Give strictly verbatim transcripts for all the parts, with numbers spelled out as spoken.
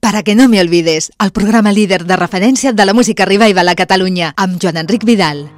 Para que no me olvides, el programa líder de referència de la música revival a Catalunya, amb Joan Enric Vidal.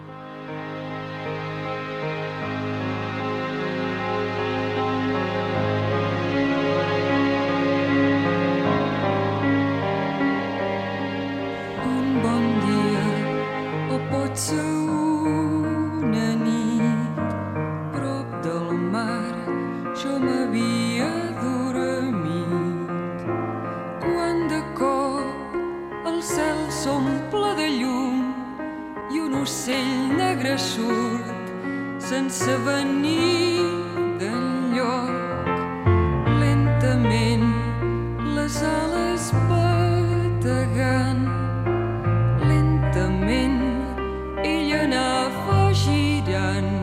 Un bon dia, o pot ser una nit, prop del mar, jo m'havia dormit, quan de cop el cel s'omple de llum i un ocell negre surt sense venir d'enlloc. Lentament les ales bategant, lentament ell anava girant.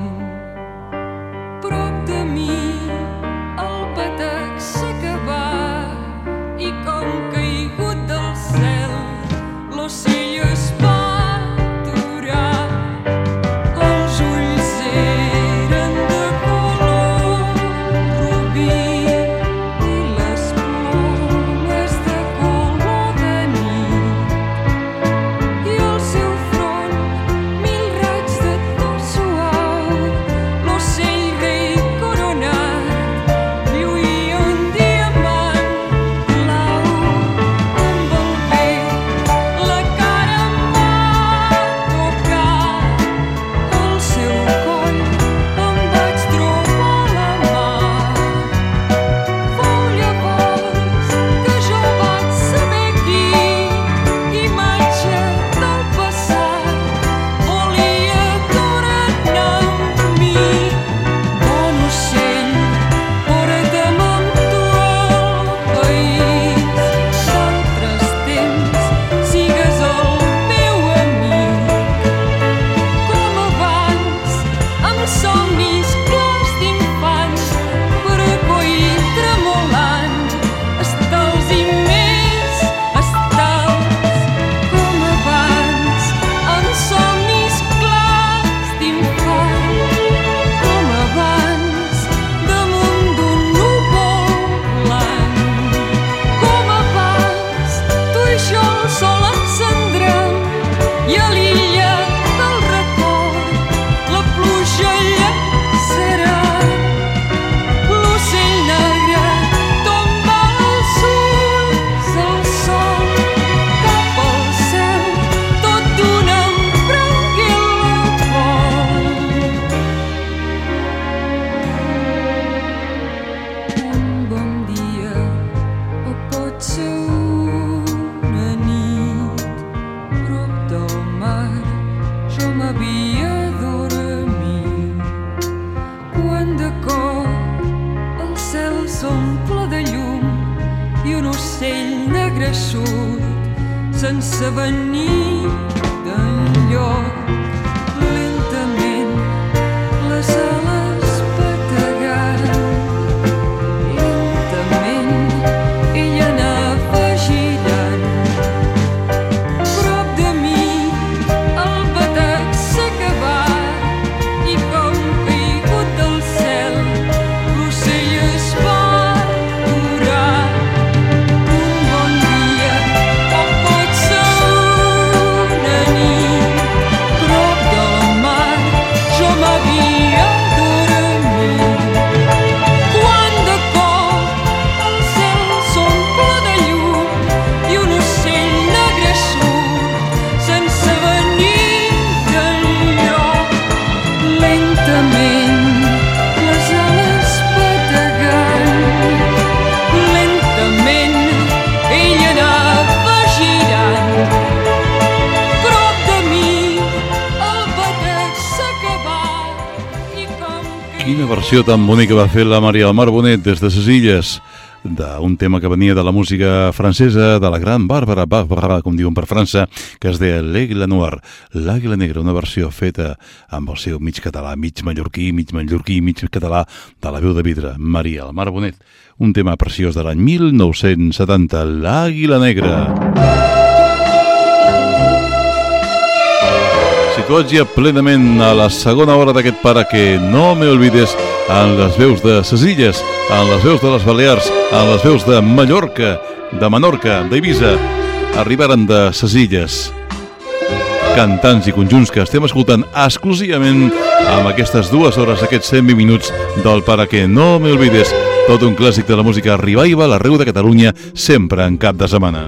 Prop de mi el batec s'acabà i com caigut del cel l'ocell es va aturar. Els ulls eren de color rubí i les plomes de color de nit, i el seu front mil raigs de to suau. L'ocell rei coronat lluïa un diamant blau. Amb el bec la cara em va tocar, al seu coll em vaig trobar la mà. Fou llavors que jo vaig saber qui, imatge del passat, volia tornar amb mi. Bon ocell, porta'm amb tu al país d'altres temps, sigues el meu amic. Com abans, amb somnis clars d'infant, però i tremolant, estels i més estels. Com abans, amb somnis clars d'infant, com abans, damunt d'un núvol blanc. Com abans, tu i jo el sol encendrem i a l'illa del record la pluja llacerà. L'ocell negre tomba als ulls del sol, cap al cel tot d'una em prengué el vol. Un bon dia, o pot ser una nit, prop del mar, jo m'havia dormit, quan de cop el cel s'omple de llum i un ocell negre surt sense venir d'enlloc. Lentament les ales bategant, lentament ell anava girant. Prop de mi el batec s'acabà i com caigut del cel l'ocell es va aturar. Un bon dia, o pot ser una nit, prop del mar, jo m'havia dormit, quan de cop el cel s'omple de llum i un ocell negre surt sense venir d'enlloc. Lentament les ales bategant, lentament ell anava girant. Prop de mi el batec s'acabà i com Quina versió tan bonica va fer la Maria del Mar Bonet des de ses Illes d'un tema que venia de la música francesa de la gran Bàrbara Barbara, com diuen per França, que es deia L'Aigle Noir, l'Àguila Negra, una versió feta amb el seu mig català, mig mallorquí, mig mallorquí, mig català, de la veu de vidre, Maria del Mar Bonet. Un tema preciós de l'any mil nou-cents setanta, l'Àguila Negra. Situats ja plenament a la segona hora d'aquest Para que no me olvides, en les veus de ses Illes, en les veus de les Balears, en les veus de Mallorca, de Menorca, d'Eivissa, arribaren de ses Illes. Cantants i conjunts que estem escoltant exclusivament amb aquestes dues hores, aquests cent vint minuts del Para que no me olvides, tot un clàssic de la música revival arreu de Catalunya, sempre en cap de setmana.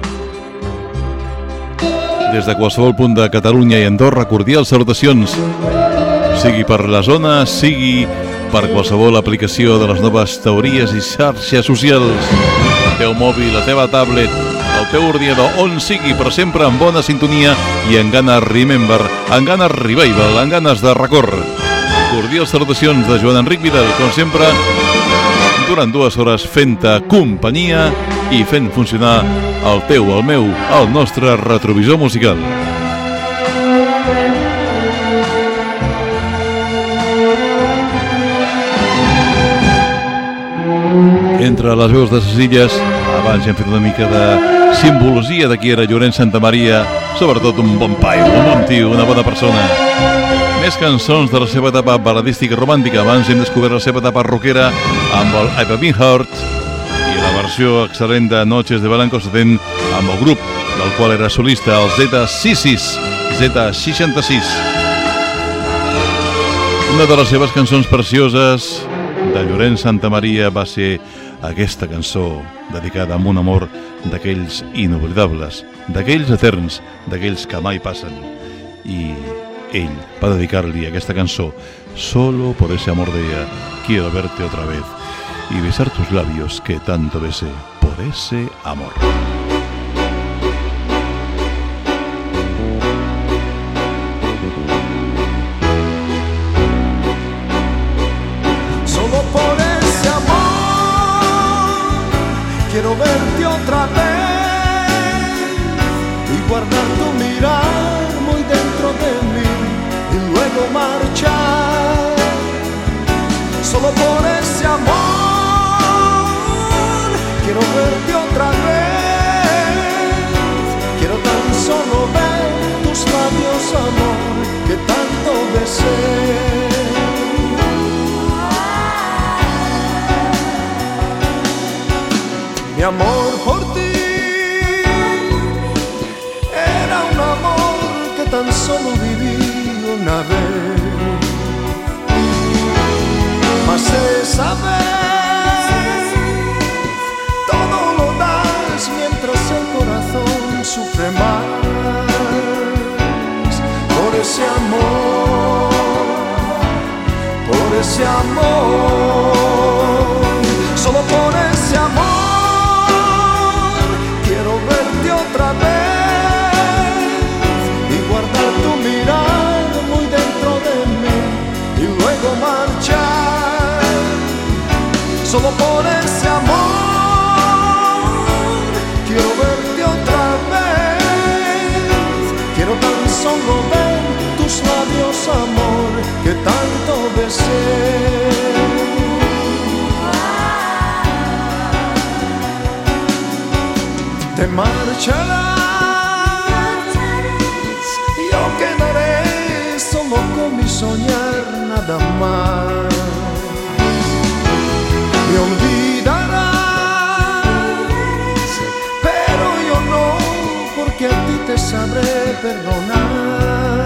Des de qualsevol punt de Catalunya i Andorra, cordials salutacions, sigui per la zona, sigui per qualsevol aplicació de les noves teories i xarxes socials, el teu mòbil, la teva tablet, el teu ordinador, on sigui, però sempre en bona sintonia i en ganes remember, en ganes revival, en ganes de record. Cordials salutacions de Joan Enric Vidal, com sempre, durant dues hores fent-te companyia i fent funcionar el teu, el meu, el nostre retrovisor musical. Entre les veus de ses Illes, abans ja hem fet una mica de simbologia de qui era Llorenç Santamaria, sobretot un bon paio, un bon tio, una bona persona. Més cançons de la seva etapa baladística romàntica. Abans hem descobert la seva etapa rockera amb el I've Been Hurt i la versió excel·lent de Noches de Blanco Setén amb el grup del qual era solista, el Z seixanta-sis. Una de les seves cançons precioses de Llorenç Santamaria va ser aquesta cançó dedicada a un amor d'aquells inoblidables, d'aquells eterns, d'aquells que mai passen. I ell va dedicar-li aquesta cançó solo por ese amor de ella. Quiero verte otra vez y besar tus labios que tanto besé por ese amor. Quiero verte otra vez y guardar tu mirar muy dentro de mí y luego marchar. Solo por ese amor quiero verte otra vez. Quiero tan solo ver tus labios, amor, que tanto besé. Mi amor por ti era un amor que tan solo viví una vez. Mas esa vez todo lo das mientras el corazón sufre más. Por ese amor, por ese amor, solo por ese amor otra vez y guardar tu mirada muy dentro de mí y luego marchar. Solo por ese amor quiero verte otra vez. Quiero tan solo ver tus labios, amor, que tanto besé. Te marcharás, yo quedaré solo con mi soñar nada más. Me olvidarás, pero yo no, porque a ti te sabré perdonar.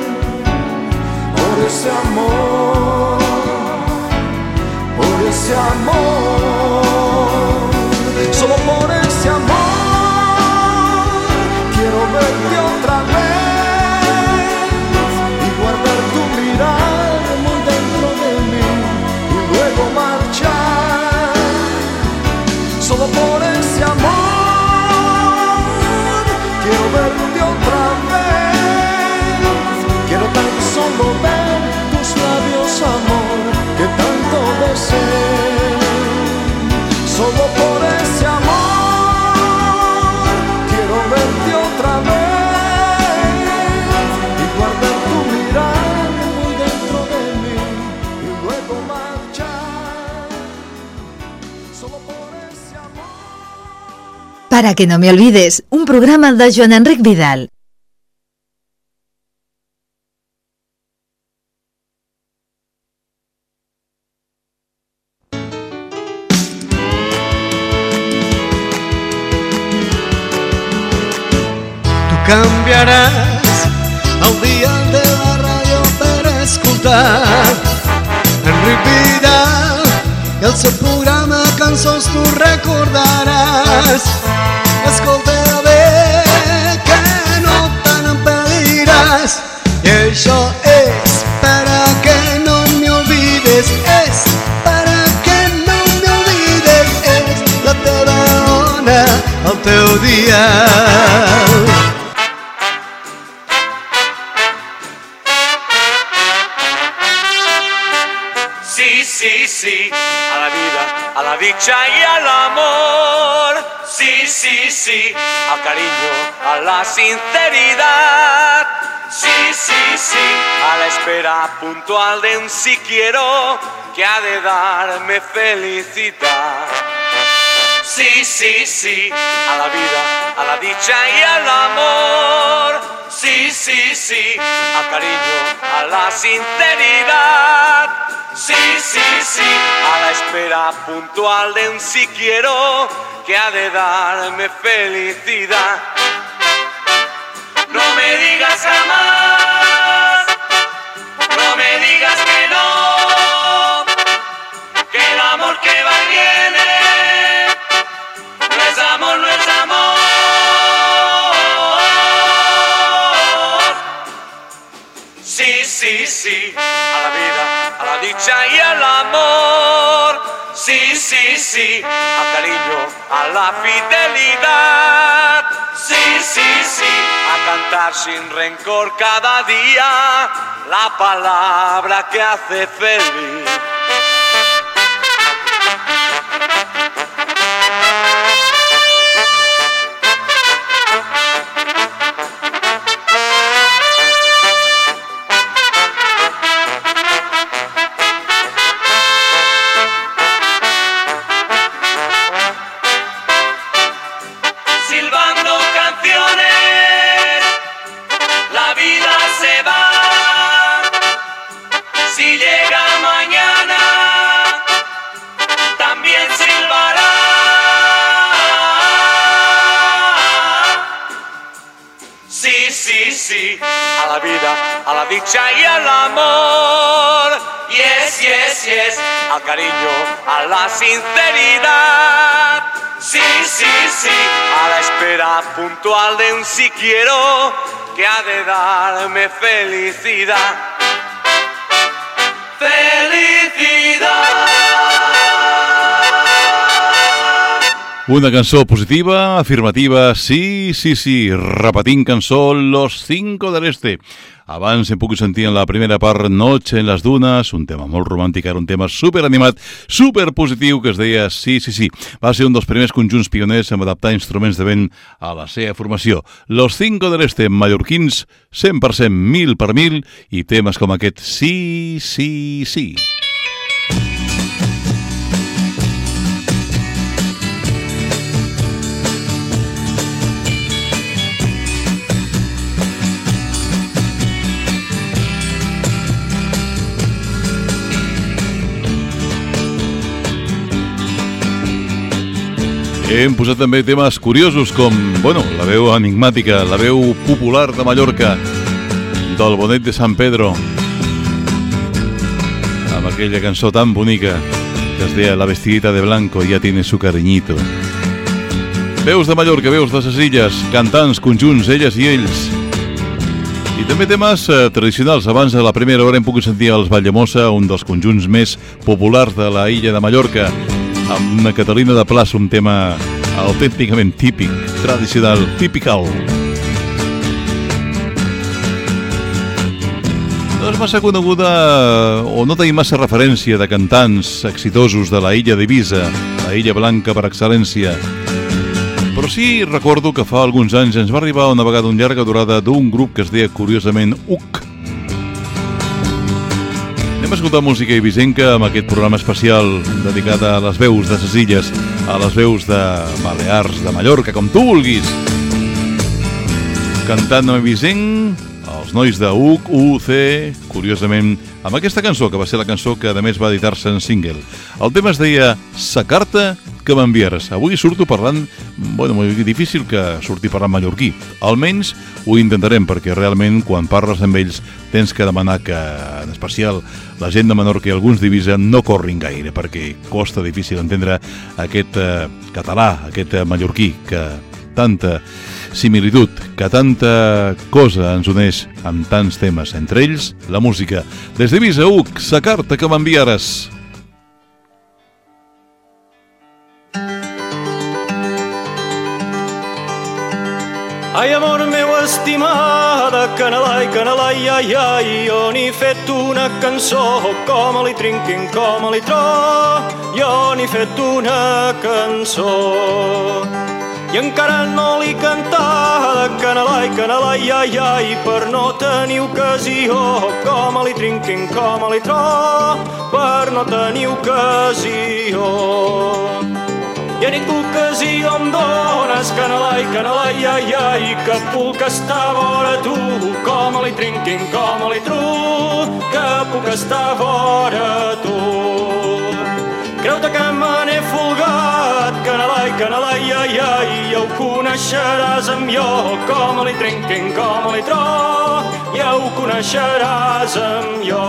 Por ese amor, por ese amor, solo por ese amor quiero verte otra vez y guardar tu mirada muy dentro de mí y luego marchar. Solo por ese amor quiero verte otra vez. Quiero tan solo ver tus labios, amor, que tanto besé. Solo por ese amor quiero verte otra vez y guardar tu mirada muy dentro de mí y luego marchar. Solo por ese amor. Para que no me olvides, un programa de Joan Enric Vidal. canviaràs el dial de la ràdio per escoltar Enric Vidal i el seu programa Cançons tu recordaràs. Escolta bé que no te n'empediràs i això és per a que no me olvides, és per a que no me olvides, és la teva ona, el teu dial. Sí, sí, sí, a la vida, a la dicha y al amor. Sí, sí, sí, al cariño, a la sinceridad. Sí, sí, sí, a la espera puntual de un sí quiero que ha de darme felicidad. Sí, sí, sí, a la vida, a la dicha y al amor. Sí, sí, sí, al cariño, a la sinceridad. Sí, sí, sí, a la espera puntual de un sí quiero que ha de darme felicidad. No me digas jamás, no me digas que no, que el amor que va y viene no es amor, no es amor. Sí, sí, sí, a la vida, a la dicha y al amor. Sí, sí, sí, al cariño, a la fidelidad. Sí, sí, sí, a cantar sin rencor cada día la palabra que hace feliz. A la dicha y al amor, yes, yes, yes, al cariño, a la sinceridad. Sí, sí, sí, a la espera puntual de un sí quiero que ha de darme felicidad. Felicidad. Una cançó positiva, afirmativa, sí, sí, sí, repetint cançó Los Cinco del Este. Abans hem pogut sentir en la primera part Noche en les dunes, un tema molt romàntic, ara un tema superanimat, superpositiu, que es deia Sí, sí, sí. Va ser un dels primers conjunts pioners en adaptar instruments de vent a la seva formació. Los Cinco del Este, mallorquins, cent per cent, mil per mil, i temes com aquest Sí, sí, sí. Hem posat també temes curiosos com, bueno, la veu enigmàtica, la veu popular de Mallorca, del Bonet de Sant Pedro, amb aquella cançó tan bonica que es deia La vestidita de blanco ya tiene su cariñito. Veus de Mallorca, veus de ses illes, cantants, conjunts, elles i ells. I també temes eh, tradicionals. Abans de la primera hora hem pogut sentir els Valldemossa, un dels conjunts més populars de la illa de Mallorca, amb una Catalina de Plaça, un tema autènticament típic, tradicional, typical. No és massa coneguda o no tenim massa referència de cantants exitosos de la illa d'Eivissa, la illa blanca per excel·lència. Però sí recordo que fa alguns anys ens va arribar una vegada una llarga durada d'un grup que es deia curiosament U C. Anem a escoltar música eivissenca amb aquest programa especial dedicat a les veus de ses illes, a les veus de Balears, de Mallorca, com tu vulguis. Cantant amb eivissenc, els nois de U C, U C, curiosament, amb aquesta cançó, que va ser la cançó que a més va editar-se en single. El tema es deia Sa carta Camambiares. Avui surto parlant, bueno, molt difícil que surti parlant mallorquí. Almenys ho intentarem, perquè realment quan parles amb ells tens que demanar que, en especial, la gent de Menorca i alguns d'Eivissa no corrin gaire, perquè costa difícil entendre aquest eh, català, aquest eh, mallorquí, que tanta similitud, que tanta cosa ens uneix amb tants temes, entre ells la música. Des d'Eivissa, Uc, sa carta que m'enviares. Ai, amor meu estimada, canelai, canelai, ai, ai, jo n'he fet una cançó, com li trinquin, com li tro, jo n'he fet una cançó. I encara no l'he cantada, canelai, canelai, ai, ai, per no tenir ocasió, com li trinquin, com li tro, per no tenir ocasió. I a ningú ocasió em dones, canelai, canelai, ai, ai, que puc estar vora tu, com li trinquin, com li tru, que puc estar vora tu. Creu-te que me n'he folgat, canelai, canelai, ai, ai, ja ho coneixeràs amb jo, com li trinquin, com li tro, ja ho coneixeràs amb jo.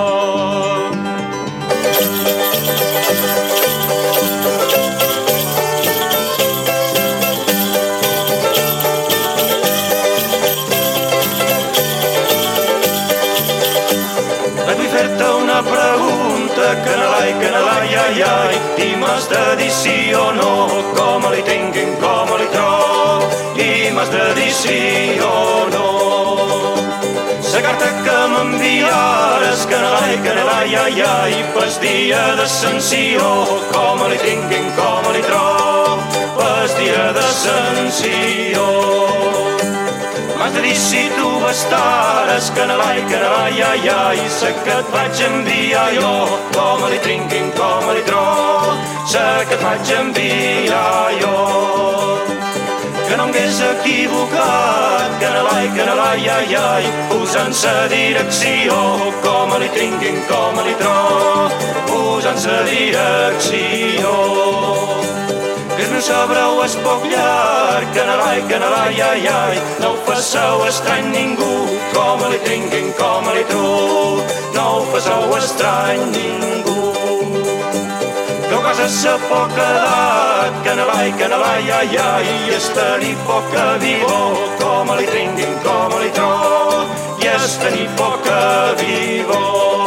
Canelai, canelai, ai, ai, i m'has de dir sí o no, com li tinguin, com li tro, i m'has de dir sí o no. La carta que m'enviares, canelai, canelai, ai, ai, pas dia d'ascensió, com li tinguin, com li tro, pas dia d'ascensió. M'has de dir si tu bastares, canelai, canelai, ai, ai, sé que et vaig enviar jo, com li trinquin, com li tro, sé que et vaig enviar jo. Que no m'hagués equivocat, canelai, canelai, ai, ai, posant sa direcció, com li trinquin, com li tro, posant sa direcció. Que el meu sabreu és poc llarg, canelai, canelai, ai, ai, no ho fasseu estrany ningú, com li trinquin, com li tro, no ho fasseu estrany ningú. Que ho casa sa poca edat, canelai, canelai, ai, ai, i és tenir poca vivó, com li trinquin, com li tro, i és tenir poca vivó.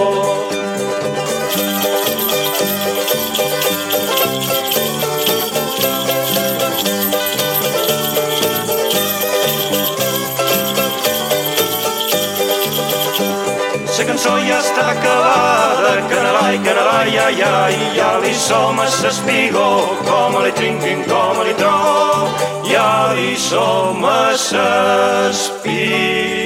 La cançó ja està acabada, canelai, canelai, ai, ai, ja li som a s'espigó, com li trinquin, com li tro, ja li som a s'espigó.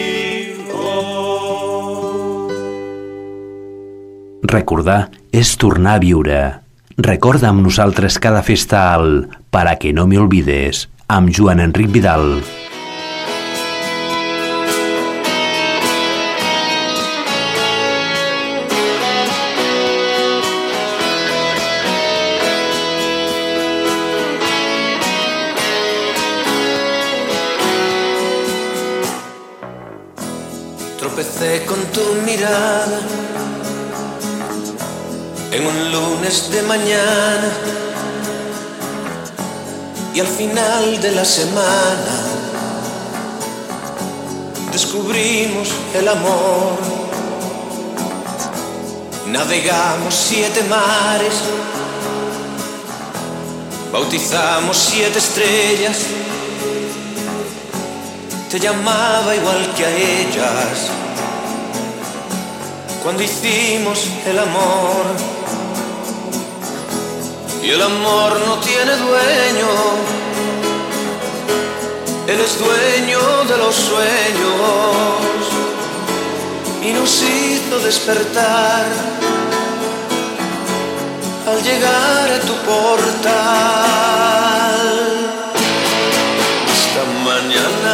Recordar és tornar a viure. Recorda amb nosaltres cada festa al Para que no me olvides, amb Joan Enric Vidal. Tropecé con tu mirada en un lunes de mañana y al final de la semana descubrimos el amor. Navegamos siete mares, bautizamos siete estrellas. Te llamaba igual que a ellas cuando hicimos el amor. Y el amor no tiene dueño, él es dueño de los sueños y nos hizo despertar al llegar a tu portal. Hasta mañana,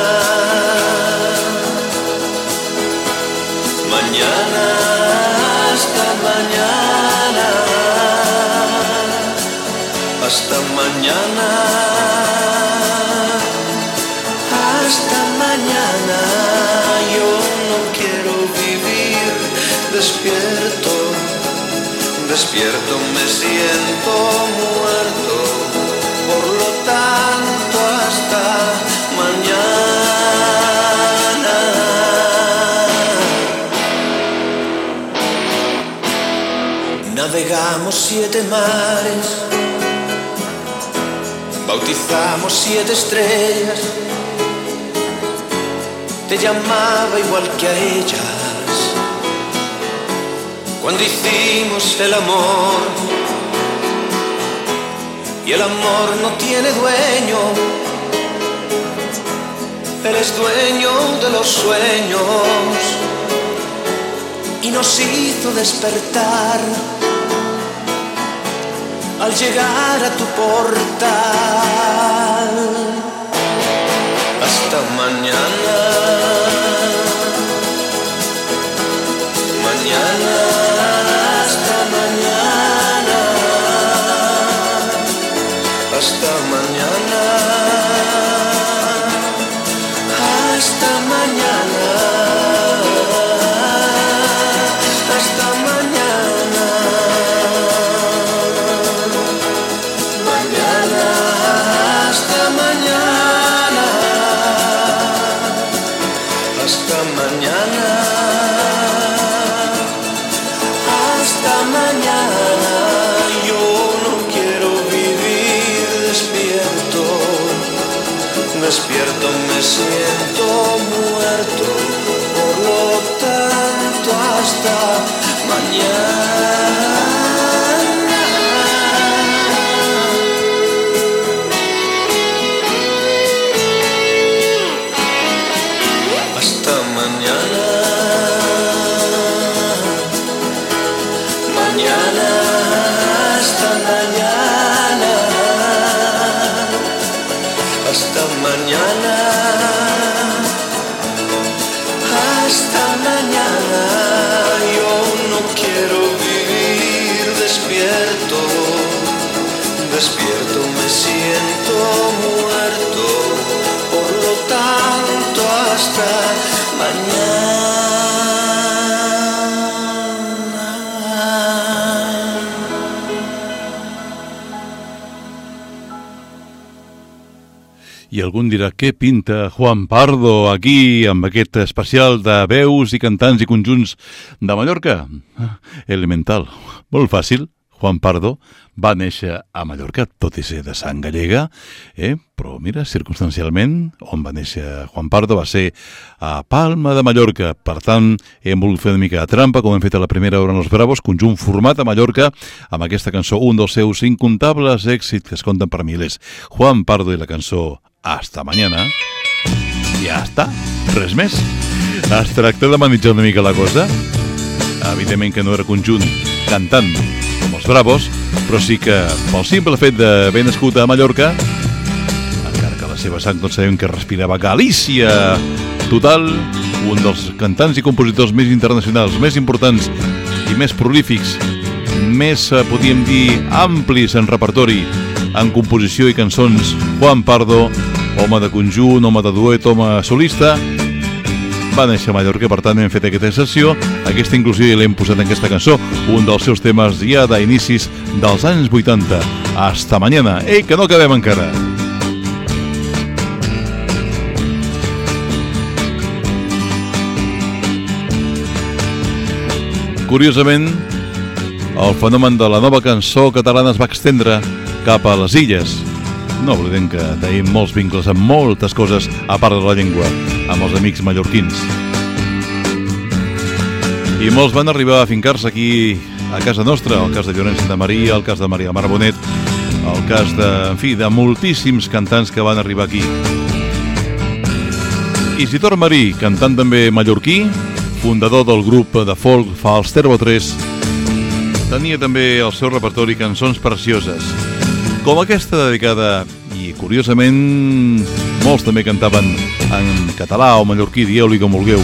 mañana, hasta mañana, hasta mañana. hasta mañana. Yo no quiero vivir despierto, despierto me siento muerto, por lo tanto hasta mañana. Navegamos siete mares, bautizamos siete estrellas, te llamaba igual que a ellas. Cuando hicimos el amor, y el amor no tiene dueño, él es dueño de los sueños, y nos hizo despertar al llegar a tu portal. Hasta mañana, mañana, hasta mañana, hasta mañana, hasta mañana, hasta mañana. Mañana, hasta mañana, hasta mañana, hasta mañana. Yo no quiero vivir despierto, despierto me siento muerto, por lo tanto hasta mañana. Hasta mañana, mañana, hasta mañana, hasta mañana, hasta mañana. Yo no quiero vivir despierto, despierto me siento muerto, por lo tanto hasta mañana. I algun dirà, què pinta Juan Pardo aquí amb aquest especial de veus i cantants i conjunts de Mallorca? Elemental, molt fàcil. Juan Pardo va néixer a Mallorca, tot i ser de sang gallega, eh? Però mira, circumstancialment, on va néixer Juan Pardo va ser a Palma de Mallorca. Per tant, hem volgut fer una mica de trampa, com hem fet a la primera hora en els Bravos, conjunt format a Mallorca, amb aquesta cançó, un dels seus incontables èxits que es compten per milers. Juan Pardo i la cançó Hasta mañana. Ja està, res més. Es tracta de manejar una mica la cosa. Evidentment que no era conjunt cantant com els Bravos, però sí que pel simple fet d'haver nascut a Mallorca, encara que la seva sang tots sabem que respirava Galícia total, un dels cantants i compositors més internacionals, més importants i més prolífics, més, podríem dir, amplis en repertori, en composició i cançons, Juan Pardo, home de conjunt, home de duet, home solista, va néixer a Mallorca, per tant hem fet aquesta sessió, aquesta inclusió i l'hem posat en aquesta cançó, un dels seus temes ja d'inicis dels anys vuitanta. Hasta mañana. Ei, que no acabem encara. Curiosament, el fenomen de la nova cançó catalana es va estendre cap a les illes. No oblidem que tenim molts vincles amb moltes coses a part de la llengua, amb els amics mallorquins. I molts van arribar a fincar-se aquí a casa nostra, el cas de Llorenç Santamaria, el cas de Maria Mar Bonet, el cas de, en fi, de moltíssims cantants que van arribar aquí. Isidor Marí, cantant també mallorquí, fundador del grup de folk Falsterbo tres, tenia també el seu repertori cançons precioses, com aquesta dedicada, i curiosament molts també cantaven en català o mallorquí, dieu-li com vulgueu.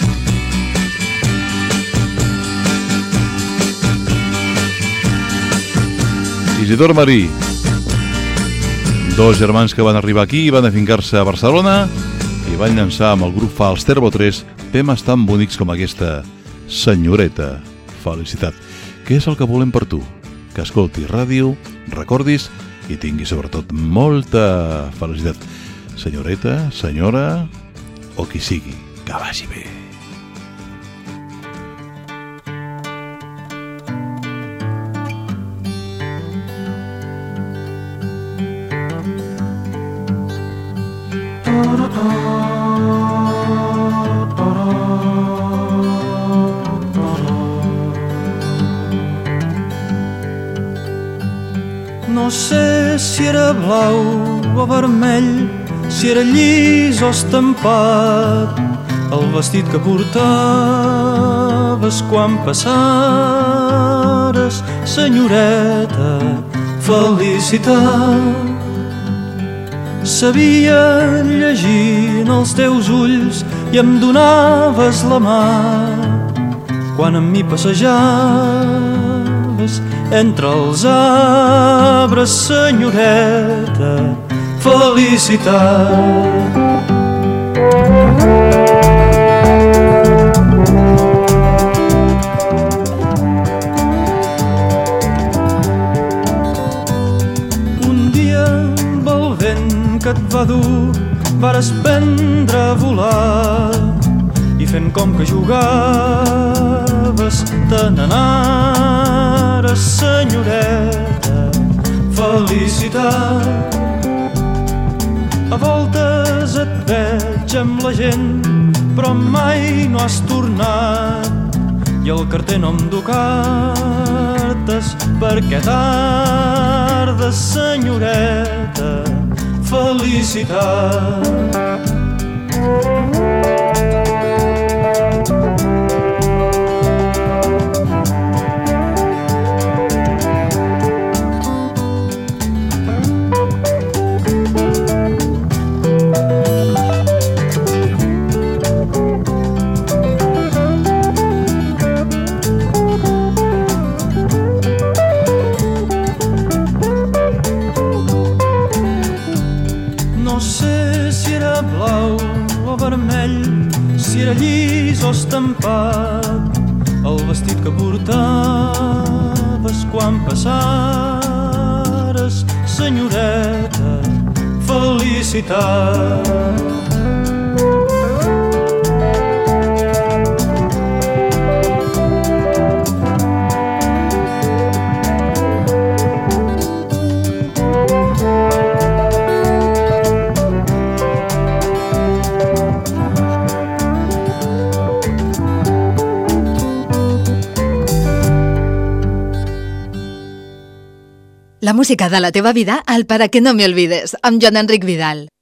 Isidor Marí, dos germans que van arribar aquí i van afincar-se a Barcelona, i van llançar amb el grup Fals Terbo tres temes tan bonics com aquesta Senyoreta. Felicitat, què és el que volem per tu? Que escoltis ràdio, recordis i tinguis sobretot molta felicitat. Senyoreta, senyora o qui sigui, que vagi bé. No sé si era blau o vermell, si era llis o estampat, el vestit que portaves quan passares, senyoreta, felicitat. Sabia llegir en els teus ulls i em donaves la mà quan amb mi passejaves entre els arbres, senyoreta, felicitat. Un dia amb el vent que et va dur vares prendre a volar i fent com que jugaves te n'anares, senyoreta, felicitat. A voltes et veig amb la gent, però mai no has tornat, i el carter no em du cartes perquè tardes, senyoreta, felicitat. Si era llis o estampat, el vestit que portaves quan passares, senyoreta, felicitat. La música de la teva vida al Para que no me olvides, amb Joan Enric Vidal.